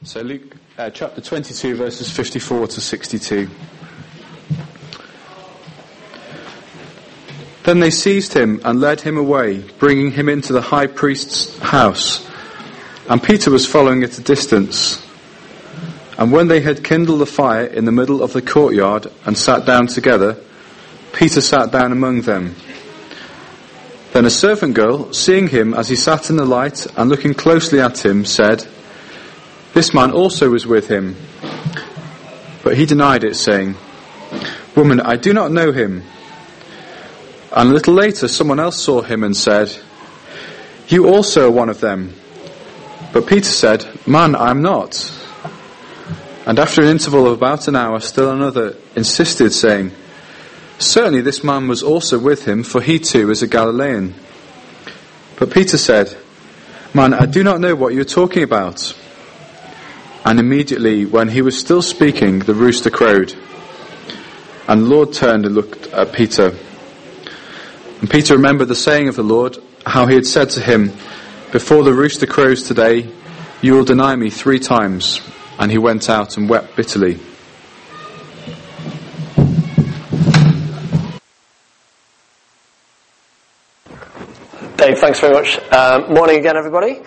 So Luke chapter 22 verses 54 to 62. Then they seized him and led him away, bringing him into the high priest's house. And Peter was following at a distance. And when they had kindled a fire in the middle of the courtyard and sat down together, Peter sat down among them. Then a servant girl, seeing him as he sat in the light and looking closely at him, said, "This man also was with him." But he denied it, saying, "Woman, I do not know him." And a little later someone else saw him and said, "You also are one of them." But Peter said, "Man, I am not." And after an interval of about an hour, still another insisted, saying, "Certainly this man was also with him, for he too is a Galilean." But Peter said, "Man, I do not know what you are talking about." And immediately, when he was still speaking, the rooster crowed. And the Lord turned and looked at Peter. And Peter remembered the saying of the Lord, how he had said to him, "Before the rooster crows today, you will deny me 3 times." And he went out and wept bitterly. Dave, thanks very much. Morning again, everybody.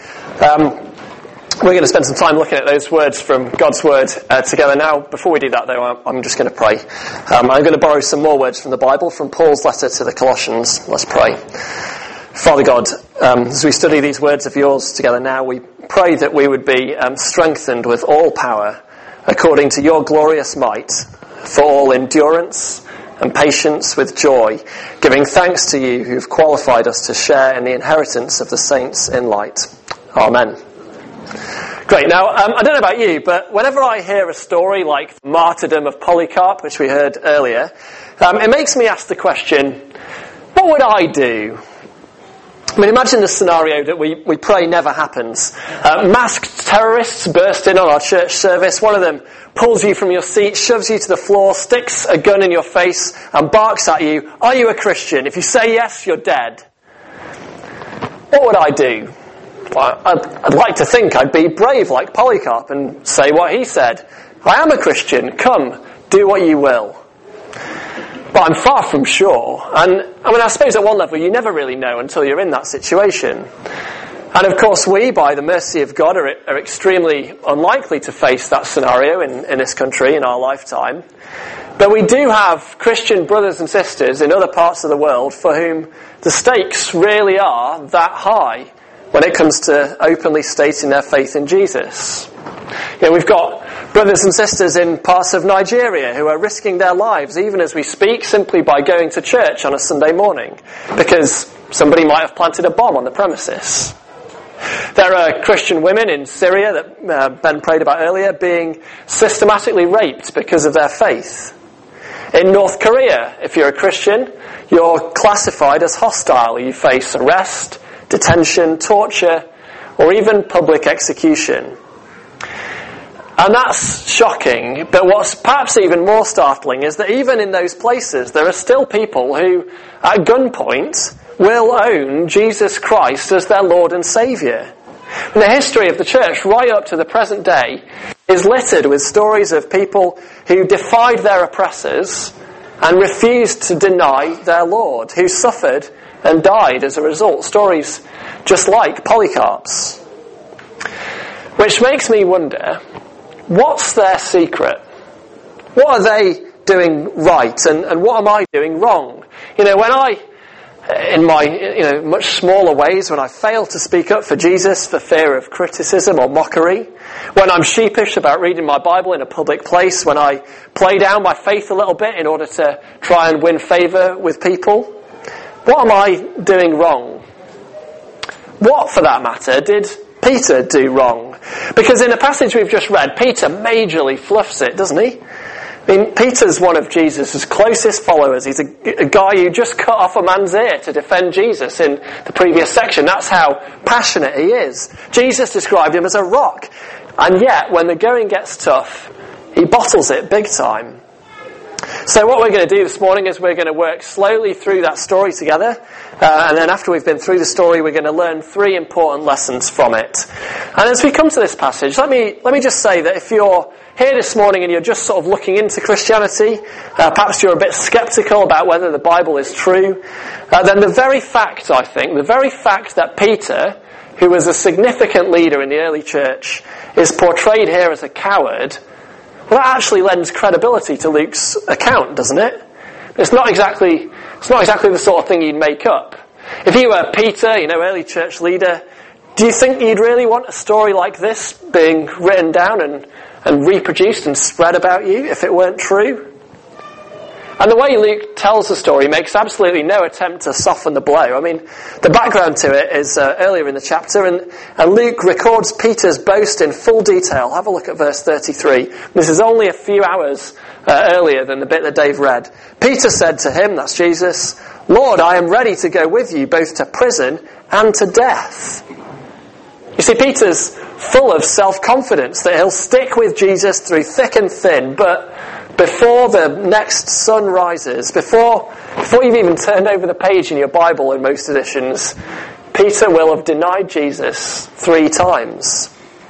We're going to spend some time looking at those words from God's Word together now. Before we do that, though, I'm just going to pray. I'm going to borrow some more words from the Bible, from Paul's letter to the Colossians. Let's pray. Father God, as we study these words of yours together now, we pray that we would be strengthened with all power, according to your glorious might, for all endurance and patience with joy, giving thanks to you who've qualified us to share in the inheritance of the saints in light. Amen. Great. Now, I don't know about you, but whenever I hear a story like the martyrdom of Polycarp, which we heard earlier, it makes me ask the question, what would I do? I mean, imagine the scenario that we pray never happens. Masked terrorists burst in on our church service. One of them pulls you from your seat, shoves you to the floor, sticks a gun in your face and barks at you, "Are you a Christian? If you say yes, you're dead." What would I do? Well, I'd like to think I'd be brave like Polycarp and say what he said. "I am a Christian. Come, do what you will." But I'm far from sure. And I suppose at one level you never really know until you're in that situation. And of course we, by the mercy of God, are extremely unlikely to face that scenario in this country in our lifetime. But we do have Christian brothers and sisters in other parts of the world for whom the stakes really are that high when it comes to openly stating their faith in Jesus. You know, we've got brothers and sisters in parts of Nigeria who are risking their lives, even as we speak, simply by going to church on a Sunday morning, because somebody might have planted a bomb on the premises. There are Christian women in Syria that Ben prayed about earlier being systematically raped because of their faith. In North Korea, if you're a Christian, you're classified as hostile. You face arrest, detention, torture, or even public execution. And that's shocking, but what's perhaps even more startling is that even in those places there are still people who, at gunpoint, will own Jesus Christ as their Lord and Saviour. And the history of the church, right up to the present day, is littered with stories of people who defied their oppressors and refused to deny their Lord, who suffered and died as a result. Stories just like Polycarp's. Which makes me wonder, what's their secret? What are they doing right and what am I doing wrong? You know, when I, in my much smaller ways, when I fail to speak up for Jesus for fear of criticism or mockery, when I'm sheepish about reading my Bible in a public place, when I play down my faith a little bit in order to try and win favour with people, what am I doing wrong? What, for that matter, did Peter do wrong? Because in the passage we've just read, Peter majorly fluffs it, doesn't he? I mean, Peter's one of Jesus' closest followers. He's a guy who just cut off a man's ear to defend Jesus in the previous section. That's how passionate he is. Jesus described him as a rock. And yet, when the going gets tough, he bottles it big time. So what we're going to do this morning is we're going to work slowly through that story together, and then after we've been through the story, we're going to learn 3 important lessons from it. And as we come to this passage, let me just say that if you're here this morning and you're just sort of looking into Christianity, perhaps you're a bit sceptical about whether the Bible is true, then the very fact that Peter, who was a significant leader in the early church, is portrayed here as a coward, well, that actually lends credibility to Luke's account, doesn't it? It's not exactly the sort of thing you'd make up. If you were Peter, early church leader, do you think you'd really want a story like this being written down and reproduced and spread about you if it weren't true? And the way Luke tells the story makes absolutely no attempt to soften the blow. I mean, the background to it is earlier in the chapter, and Luke records Peter's boast in full detail. Have a look at verse 33. This is only a few hours earlier than the bit that Dave read. Peter said to him, that's Jesus, "Lord, I am ready to go with you both to prison and to death." You see, Peter's full of self-confidence that he'll stick with Jesus through thick and thin, but before the next sun rises, before you've even turned over the page in your Bible in most editions, Peter will have denied Jesus 3 times.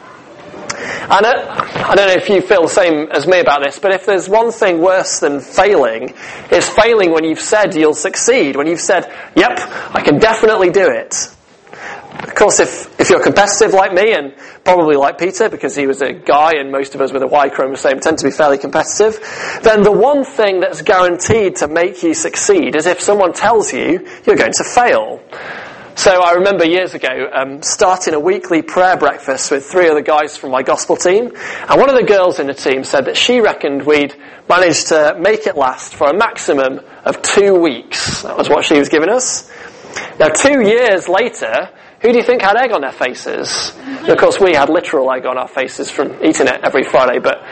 And I don't know if you feel the same as me about this, but if there's one thing worse than failing, it's failing when you've said you'll succeed, when you've said, yep, I can definitely do it. Of course, if you're competitive like me, and probably like Peter, because he was a guy and most of us with a Y chromosome tend to be fairly competitive, then the one thing that's guaranteed to make you succeed is if someone tells you you're going to fail. So I remember years ago starting a weekly prayer breakfast with 3 other guys from my gospel team, and one of the girls in the team said that she reckoned we'd managed to make it last for a maximum of 2 weeks. That was what she was giving us. Now 2 years later, who do you think had egg on their faces? And of course, we had literal egg on our faces from eating it every Friday. But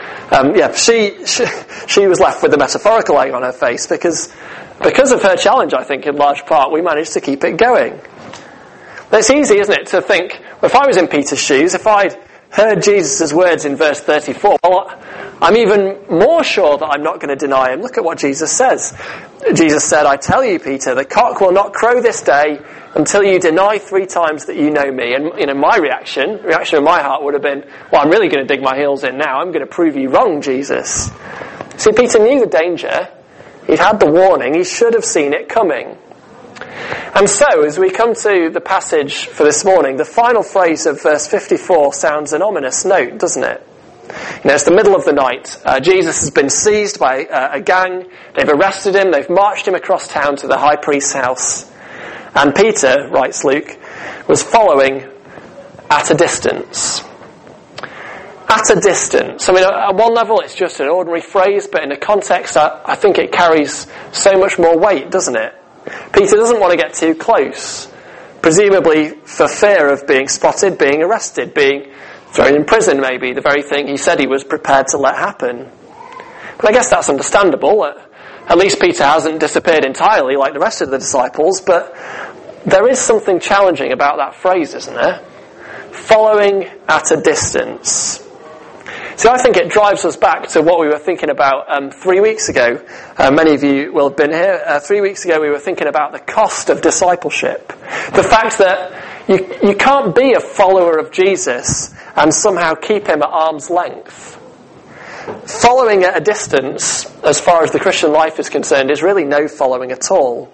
she was left with the metaphorical egg on her face because of her challenge. I think in large part we managed to keep it going. But it's easy, isn't it, to think, if I was in Peter's shoes, if I'd heard Jesus' words in verse 34, well, I'm even more sure that I'm not going to deny him. Look at what Jesus says. Jesus said, "I tell you, Peter, the cock will not crow this day until you deny 3 times that you know me." And my reaction in my heart would have been, well, I'm really going to dig my heels in now. I'm going to prove you wrong, Jesus. See, Peter knew the danger. He'd had the warning. He should have seen it coming. And so, as we come to the passage for this morning, the final phrase of verse 54 sounds an ominous note, doesn't it? It's the middle of the night. Jesus has been seized by a gang. They've arrested him. They've marched him across town to the high priest's house. And Peter, writes Luke, was following at a distance. At a distance. I mean, at one level it's just an ordinary phrase, but in a context I think it carries so much more weight, doesn't it? Peter doesn't want to get too close, presumably for fear of being spotted, being arrested, being thrown in prison maybe, the very thing he said he was prepared to let happen. But I guess that's understandable. At least Peter hasn't disappeared entirely like the rest of the disciples, but there is something challenging about that phrase, isn't there? Following at a distance. See, I think it drives us back to what we were thinking about 3 weeks ago. Many of you will have been here. 3 weeks ago we were thinking about the cost of discipleship. The fact that you can't be a follower of Jesus and somehow keep him at arm's length. Following at a distance, as far as the Christian life is concerned, is really no following at all.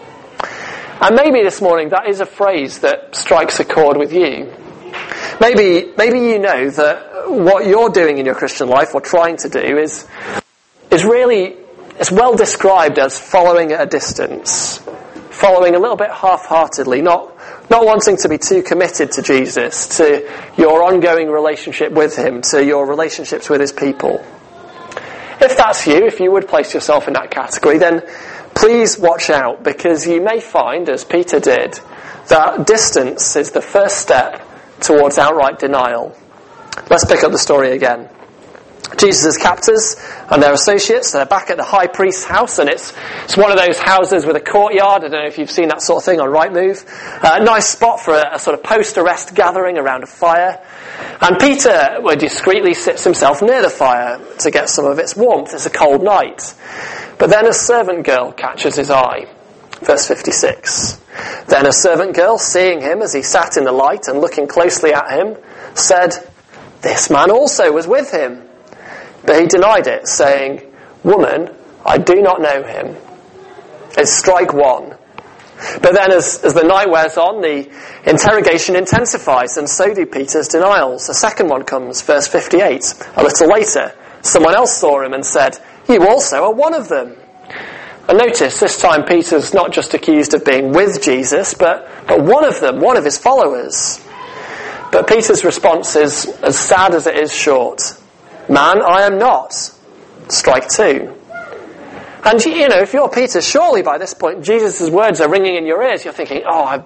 And maybe this morning that is a phrase that strikes a chord with you. Maybe you know that what you're doing in your Christian life, or trying to do, is really, it's well described as following at a distance. Following a little bit half-heartedly, not wanting to be too committed to Jesus, to your ongoing relationship with him, to your relationships with his people. If that's you, if you would place yourself in that category, then please watch out, because you may find, as Peter did, that distance is the first step towards outright denial. Let's pick up the story again. Jesus' captors and their associates, they're back at the high priest's house, and it's one of those houses with a courtyard. I don't know if you've seen that sort of thing on Rightmove. A nice spot for a sort of post-arrest gathering around a fire. And Peter discreetly sits himself near the fire to get some of its warmth. It's a cold night. But then a servant girl catches his eye. Verse 56. Then a servant girl, seeing him as he sat in the light and looking closely at him, said, "This man also was with him." But he denied it, saying, "Woman, I do not know him." It's strike one. But then as the night wears on, the interrogation intensifies, and so do Peter's denials. A second one comes, verse 58. A little later, someone else saw him and said, "You also are one of them." And notice, this time Peter's not just accused of being with Jesus, but one of them, one of his followers. But Peter's response is as sad as it is short. "Man, I am not." Strike two. And, if you're Peter, surely by this point Jesus' words are ringing in your ears. You're thinking, I'm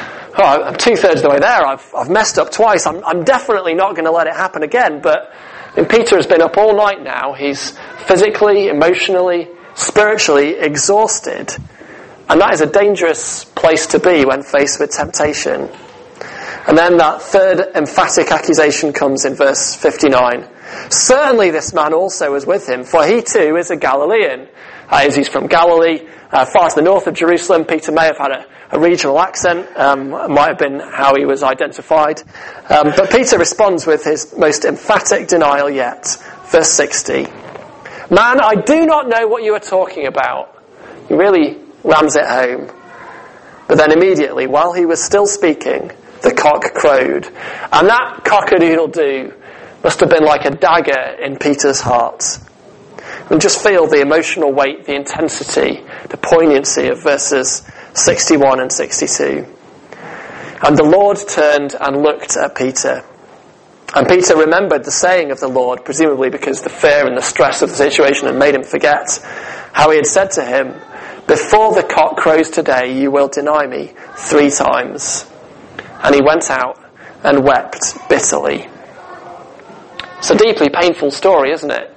2/3 of the way there. I've messed up twice. I'm definitely not going to let it happen again. But Peter has been up all night now. He's physically, emotionally, spiritually exhausted. And that is a dangerous place to be when faced with temptation. And then that third emphatic accusation comes in verse 59. "Certainly this man also was with him, for he too is a Galilean." As he's from Galilee, far to the north of Jerusalem. Peter may have had a regional accent, might have been how he was identified. But Peter responds with his most emphatic denial yet. Verse 60. "Man, I do not know what you are talking about." He really rams it home. But then immediately, while he was still speaking, the cock crowed. And that cock-a-doodle-doo must have been like a dagger in Peter's heart. And just feel the emotional weight, the intensity, the poignancy of verses 61 and 62. "And the Lord turned and looked at Peter. And Peter remembered the saying of the Lord," presumably because the fear and the stress of the situation had made him forget, "how he had said to him, 'Before the cock crows today, you will deny me 3 times.' And he went out and wept bitterly." It's a deeply painful story, isn't it?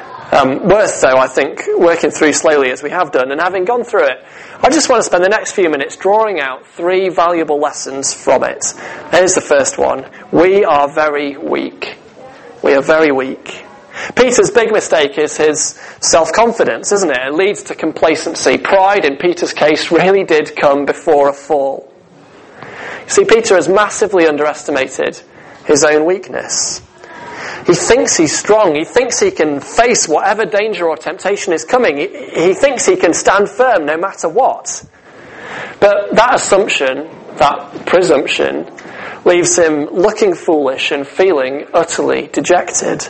Worth, though, I think, working through slowly as we have done. And having gone through it, I just want to spend the next few minutes drawing out 3 valuable lessons from it. Here's the first one. We are very weak. We are very weak. Peter's big mistake is his self-confidence, isn't it? It leads to complacency. Pride, in Peter's case, really did come before a fall. You see, Peter has massively underestimated his own weakness. He thinks he's strong. He thinks he can face whatever danger or temptation is coming. He thinks he can stand firm no matter what. But that assumption, that presumption, leaves him looking foolish and feeling utterly dejected.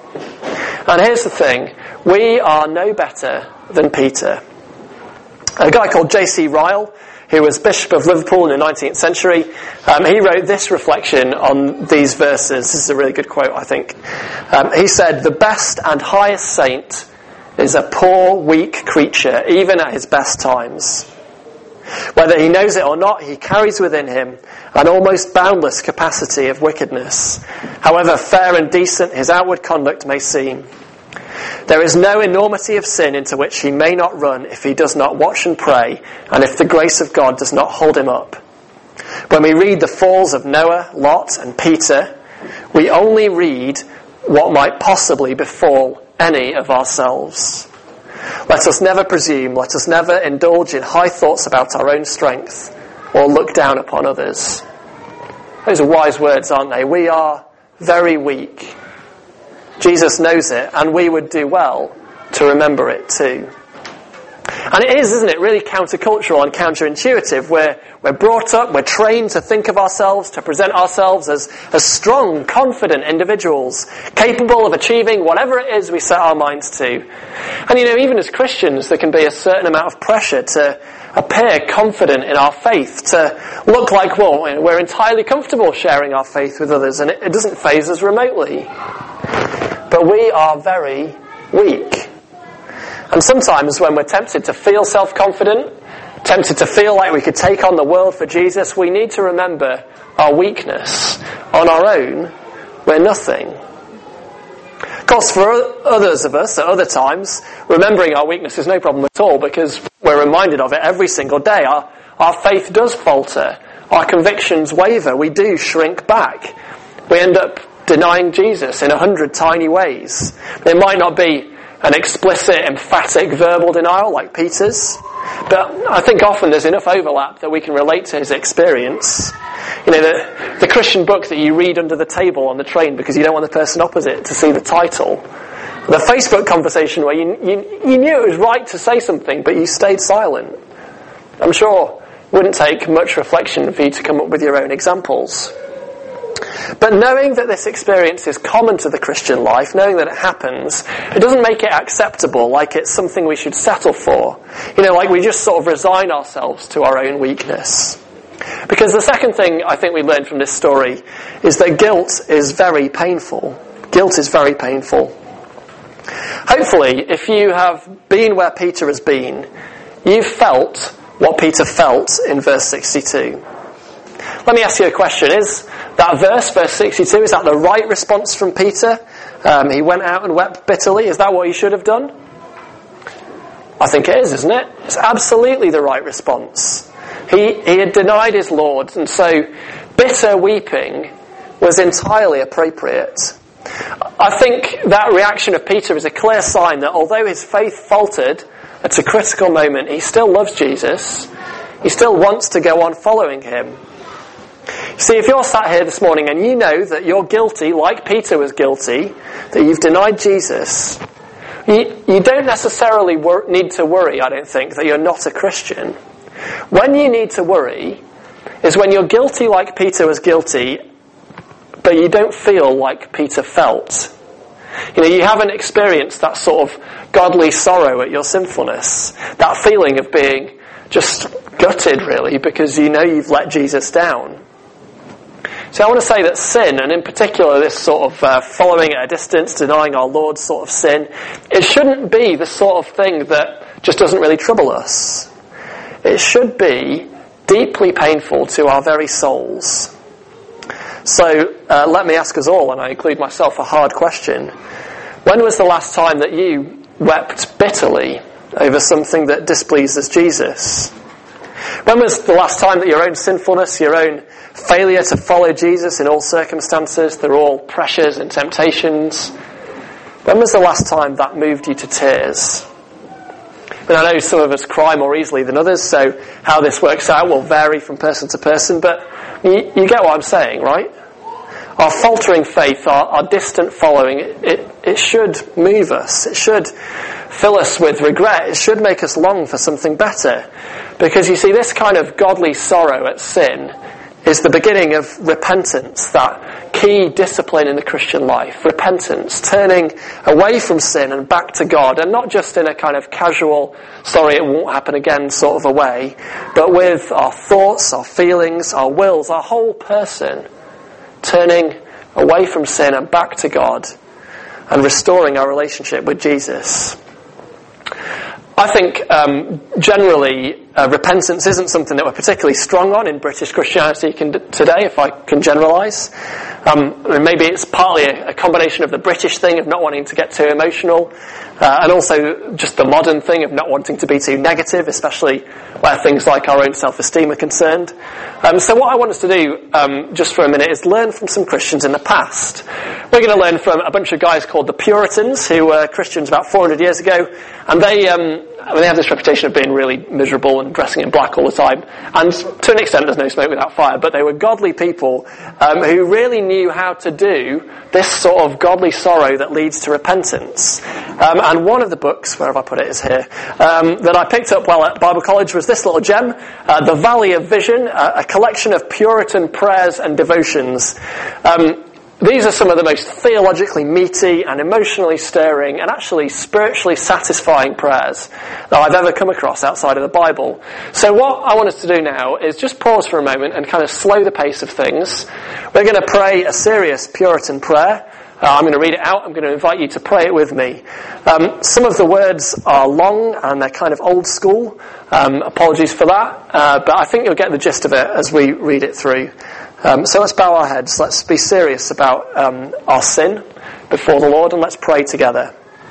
And here's the thing. We are no better than Peter. A guy called J.C. Ryle, who was Bishop of Liverpool in the 19th century, he wrote this reflection on these verses. This is a really good quote, I think. He said, "The best and highest saint is a poor, weak creature, even at his best times. Whether he knows it or not, he carries within him an almost boundless capacity of wickedness, however fair and decent his outward conduct may seem. There is no enormity of sin into which he may not run if he does not watch and pray, and if the grace of God does not hold him up. When we read the falls of Noah, Lot, and Peter, we only read what might possibly befall any of ourselves. Let us never presume, let us never indulge in high thoughts about our own strength, or look down upon others." Those are wise words, aren't they? We are very weak. Jesus knows it, and we would do well to remember it too. And it is, isn't it, really countercultural and counterintuitive. We're brought up, we're trained to think of ourselves, to present ourselves as strong, confident individuals, capable of achieving whatever it is we set our minds to. And even as Christians, there can be a certain amount of pressure to appear confident in our faith, to look like, we're entirely comfortable sharing our faith with others, and it doesn't faze us remotely. But we are very weak. And sometimes when we're tempted to feel self-confident, tempted to feel like we could take on the world for Jesus, we need to remember our weakness. On our own, we're nothing. Of course, for others of us, at other times, remembering our weakness is no problem at all, because we're reminded of it every single day. Our faith does falter. Our convictions waver. We do shrink back. We end up denying Jesus in 100 tiny ways. It might not be an explicit, emphatic verbal denial like Peter's. But I think often there's enough overlap that we can relate to his experience. You know, the Christian book that you read under the table on the train because you don't want the person opposite to see the title. The Facebook conversation where you knew it was right to say something, but you stayed silent. I'm sure it wouldn't take much reflection for you to come up with your own examples. But knowing that this experience is common to the Christian life, knowing that it happens, it doesn't make it acceptable, like it's something we should settle for. You know, like we just sort of resign ourselves to our own weakness. Because the second thing I think we learn from this story is that guilt is very painful. Guilt is very painful. Hopefully, if you have been where Peter has been, you've felt what Peter felt in verse 62. Let me ask you a question. Is that verse 62, is that the right response from Peter? He went out and wept bitterly. Is that what he should have done? I think it is, isn't it? It's absolutely the right response. He had denied his Lord, and so bitter weeping was entirely appropriate. I think that reaction of Peter is a clear sign that although his faith faltered at a critical moment, he still loves Jesus. He still wants to go on following him. See, if you're sat here this morning and you know that you're guilty, like Peter was guilty, that you've denied Jesus, you don't necessarily need to worry, I don't think, that you're not a Christian. When you need to worry is when you're guilty like Peter was guilty, but you don't feel like Peter felt. You know, you haven't experienced that sort of godly sorrow at your sinfulness, that feeling of being just gutted, really, because you know you've let Jesus down. So I want to say that sin, and in particular this sort of following at a distance, denying our Lord sort of sin, it shouldn't be the sort of thing that just doesn't really trouble us. It should be deeply painful to our very souls. So let me ask us all, and I include myself, a hard question. When was the last time that you wept bitterly over something that displeases Jesus? When was the last time that your own sinfulness, your own failure to follow Jesus in all circumstances, through all pressures and temptations, when was the last time that moved you to tears? I mean, I know some of us cry more easily than others, so how this works out will vary from person to person, but you get what I'm saying, right? Our faltering faith, our distant following, it should move us. It should fill us with regret. It should make us long for something better. Because you see, this kind of godly sorrow at sin is the beginning of repentance, that key discipline in the Christian life. Repentance, turning away from sin and back to God, and not just in a kind of casual, sorry it won't happen again sort of a way, but with our thoughts, our feelings, our wills, our whole person, turning away from sin and back to God and restoring our relationship with Jesus. I think generally repentance isn't something that we're particularly strong on in British Christianity today, if I can generalise. Maybe it's partly a combination of the British thing of not wanting to get too emotional, and also just the modern thing of not wanting to be too negative, especially where things like our own self-esteem are concerned. So what I want us to do just for a minute is learn from some Christians in the past. We're going to learn from a bunch of guys called the Puritans, who were Christians about 400 years ago, and they have this reputation of being really miserable and dressing in black all the time. And to an extent, there's no smoke without fire. But they were godly people who really knew how to do this sort of godly sorrow that leads to repentance. And one of the books, where have I put it, is here, that I picked up while at Bible college was this little gem, The Valley of Vision, a collection of Puritan prayers and devotions. These are some of the most theologically meaty and emotionally stirring and actually spiritually satisfying prayers that I've ever come across outside of the Bible. So what I want us to do now is just pause for a moment and kind of slow the pace of things. We're going to pray a serious Puritan prayer. I'm going to read it out. I'm going to invite you to pray it with me. Some of the words are long and they're kind of old school. Apologies for that. But I think you'll get the gist of it as we read it through. So let's bow our heads. Let's be serious about our sin before the Lord, and let's pray together.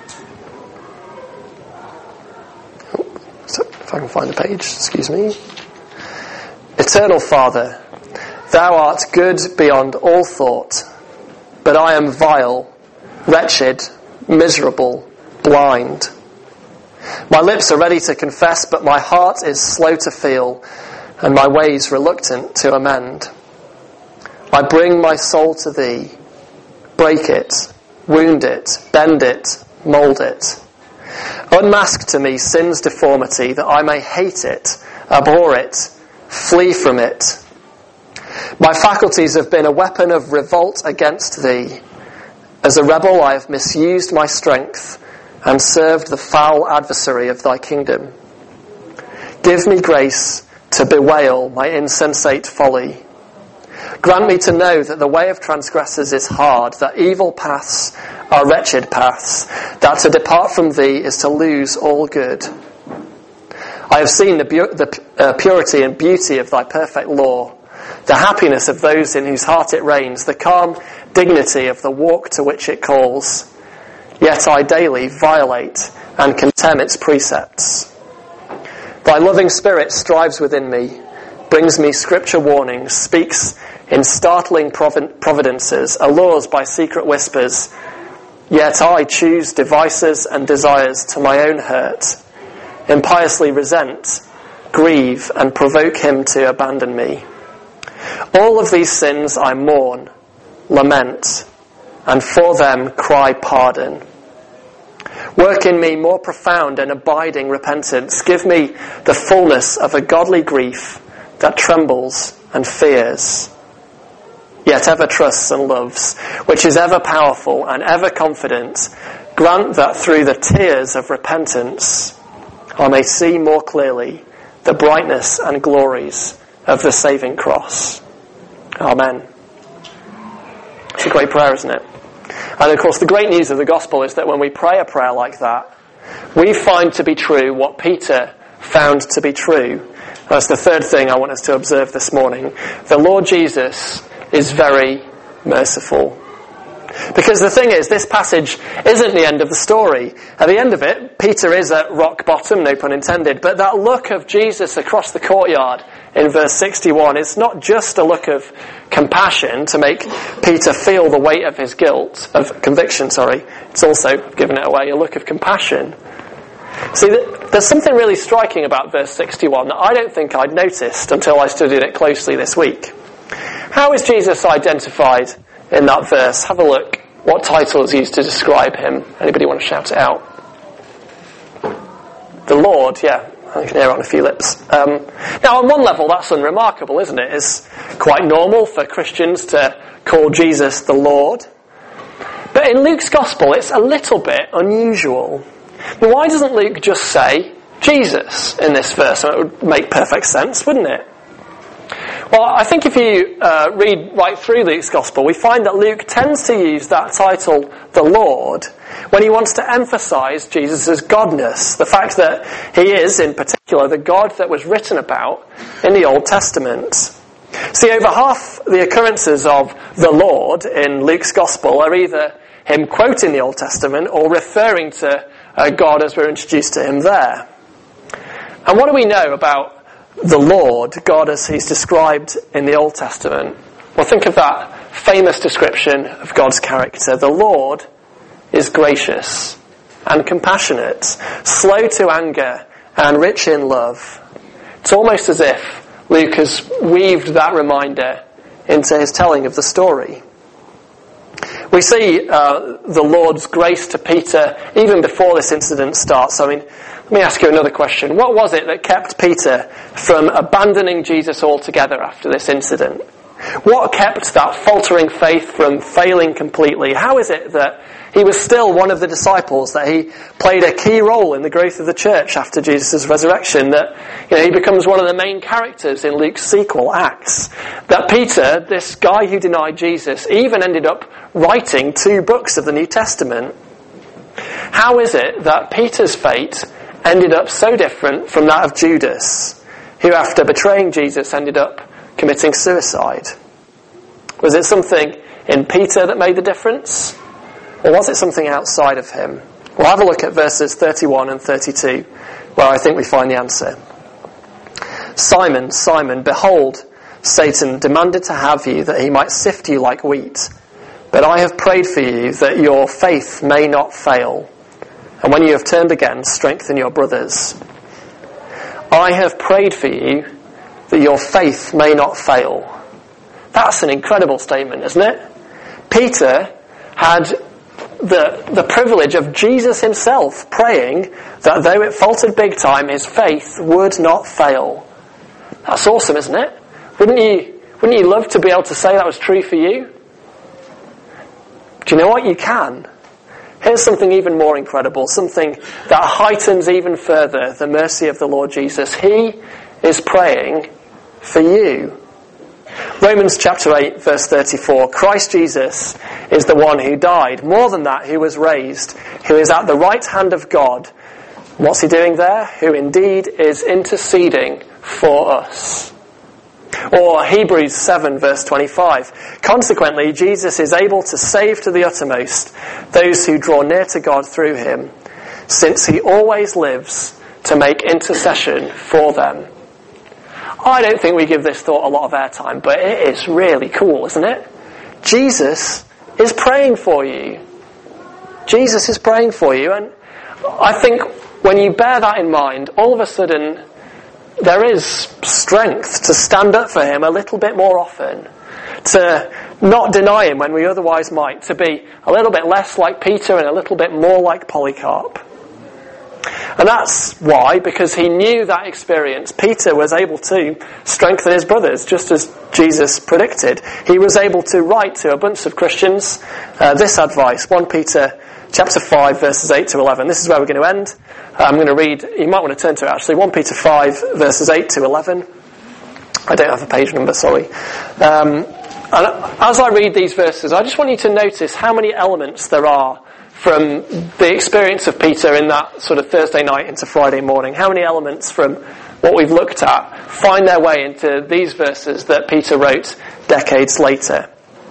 So if I can find the page, excuse me. Eternal Father, Thou art good beyond all thought, but I am vile, wretched, miserable, blind. My lips are ready to confess, but my heart is slow to feel, and my ways reluctant to amend. I bring my soul to thee. Break it, wound it, bend it, mould it. Unmask to me sin's deformity, that I may hate it, abhor it, flee from it. My faculties have been a weapon of revolt against thee. As a rebel I have misused my strength and served the foul adversary of thy kingdom. Give me grace to bewail my insensate folly. Grant me to know that the way of transgressors is hard, that evil paths are wretched paths, that to depart from thee is to lose all good. I have seen the purity and beauty of thy perfect law, the happiness of those in whose heart it reigns, the calm dignity of the walk to which it calls. Yet I daily violate and contemn its precepts. Thy loving spirit strives within me, brings me scripture warnings, speaks in startling providences, allures by secret whispers. Yet I choose devices and desires to my own hurt, impiously resent, grieve, and provoke him to abandon me. All of these sins I mourn, lament, and for them cry pardon. Work in me more profound and abiding repentance. Give me the fullness of a godly grief that trembles and fears, yet ever trusts and loves, which is ever powerful and ever confident. Grant that through the tears of repentance I may see more clearly the brightness and glories of the saving cross. Amen. It's a great prayer, isn't it? And of course the great news of the gospel is that when we pray a prayer like that, we find to be true what Peter found to be true. That's the third thing I want us to observe this morning. The Lord Jesus is very merciful. Because the thing is, this passage isn't the end of the story. At the end of it, Peter is at rock bottom, no pun intended, but that look of Jesus across the courtyard in verse 61 is not just a look of compassion to make Peter feel the weight of his guilt, of conviction, It's also, giving it away, a look of compassion. See, there's something really striking about verse 61 that I don't think I'd noticed until I studied it closely this week. How is Jesus identified in that verse? Have a look. What title is used to describe him? Anybody want to shout it out? The Lord, yeah. I can hear it on a few lips. Now, on one level, that's unremarkable, isn't it? It's quite normal for Christians to call Jesus the Lord. But in Luke's Gospel, it's a little bit unusual. Now, why doesn't Luke just say Jesus in this verse? It would make perfect sense, wouldn't it? Well, I think if you read right through Luke's Gospel, we find that Luke tends to use that title, the Lord, when he wants to emphasise Jesus' godness, the fact that he is, in particular, the God that was written about in the Old Testament. See, over half the occurrences of the Lord in Luke's Gospel are either him quoting the Old Testament or referring to God as we're introduced to him there. And what do we know about the Lord, God as he's described in the Old Testament? Well, think of that famous description of God's character. The Lord is gracious and compassionate, slow to anger and rich in love. It's almost as if Luke has weaved that reminder into his telling of the story. We see the Lord's grace to Peter even before this incident starts. Let me ask you another question. What was it that kept Peter from abandoning Jesus altogether after this incident? What kept that faltering faith from failing completely? How is it that he was still one of the disciples, that he played a key role in the growth of the church after Jesus' resurrection, that he becomes one of the main characters in Luke's sequel, Acts, that Peter, this guy who denied Jesus, even ended up writing 2 books of the New Testament? How is it that Peter's fate ended up so different from that of Judas, who after betraying Jesus ended up committing suicide? Was it something in Peter that made the difference? Or was it something outside of him? We'll have a look at verses 31 and 32, where I think we find the answer. Simon, Simon, behold, Satan demanded to have you that he might sift you like wheat. But I have prayed for you that your faith may not fail. And when you have turned again, strengthen your brothers. I have prayed for you that your faith may not fail. That's an incredible statement, isn't it? Peter had the privilege of Jesus himself praying that though it faltered big time, his faith would not fail. That's awesome, isn't it? Wouldn't you love to be able to say that was true for you? Do you know what? You can. Here's something even more incredible, something that heightens even further the mercy of the Lord Jesus. He is praying for you. Romans chapter 8 verse 34, Christ Jesus is the one who died, more than that, who was raised, who is at the right hand of God. What's he doing there? Who indeed is interceding for us. Or Hebrews 7 verse 25, consequently Jesus is able to save to the uttermost those who draw near to God through him, since he always lives to make intercession for them. I don't think we give this thought a lot of airtime, but it is really cool, isn't it? Jesus is praying for you. Jesus is praying for you, and I think when you bear that in mind, all of a sudden there is strength to stand up for him a little bit more often, to not deny him when we otherwise might, to be a little bit less like Peter and a little bit more like Polycarp. And that's why, because he knew that experience, Peter was able to strengthen his brothers, just as Jesus predicted. He was able to write to a bunch of Christians this advice, 1 Peter chapter 5 verses 8 to 11. This is where we're going to end. I'm going to read, you might want to turn to it actually, 1 Peter 5 verses 8 to 11. I don't have a page number, sorry. And as I read these verses, I just want you to notice how many elements there are from the experience of Peter in that sort of Thursday night into Friday morning. How many elements from what we've looked at find their way into these verses that Peter wrote decades later?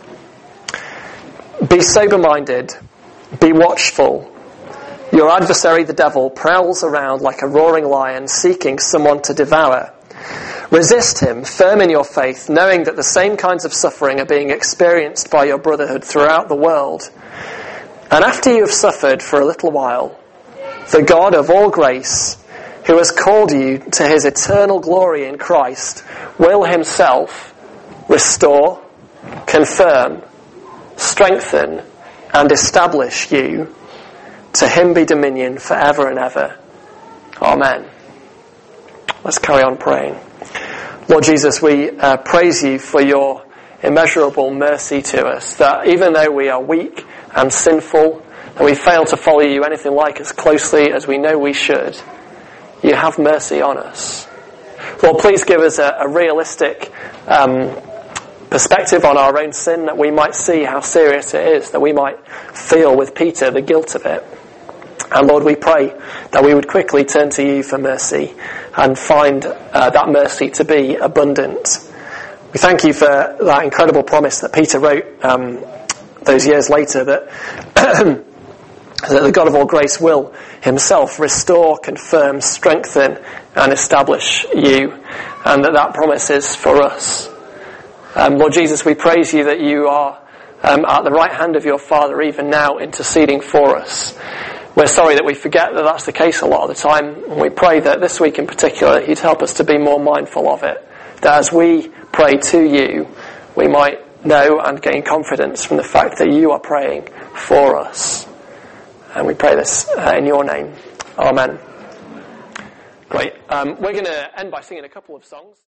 Be sober-minded. Be watchful. Your adversary, the devil, prowls around like a roaring lion seeking someone to devour. Resist him, firm in your faith, knowing that the same kinds of suffering are being experienced by your brotherhood throughout the world. And after you have suffered for a little while, the God of all grace, who has called you to his eternal glory in Christ, will himself restore, confirm, strengthen, and establish you. To him be dominion forever and ever. Amen. Let's carry on praying. Lord Jesus, we praise you for your immeasurable mercy to us, that even though we are weak and sinful, and we fail to follow you anything like as closely as we know we should, you have mercy on us. Lord, please give us a realistic perspective on our own sin, that we might see how serious it is, that we might feel with Peter the guilt of it. And Lord, we pray that we would quickly turn to you for mercy and find that mercy to be abundant. We thank you for that incredible promise that Peter wrote those years later, that, that the God of all grace will himself restore, confirm, strengthen and establish you, and that promise is for us. Lord Jesus, we praise you that you are at the right hand of your Father even now, interceding for us. We're sorry that we forget that that's the case a lot of the time, and we pray that this week in particular you'd help us to be more mindful of it, that as we pray to you, we might know and gain confidence from the fact that you are praying for us. And we pray this in your name. Amen. Great. We're going to end by singing a couple of songs.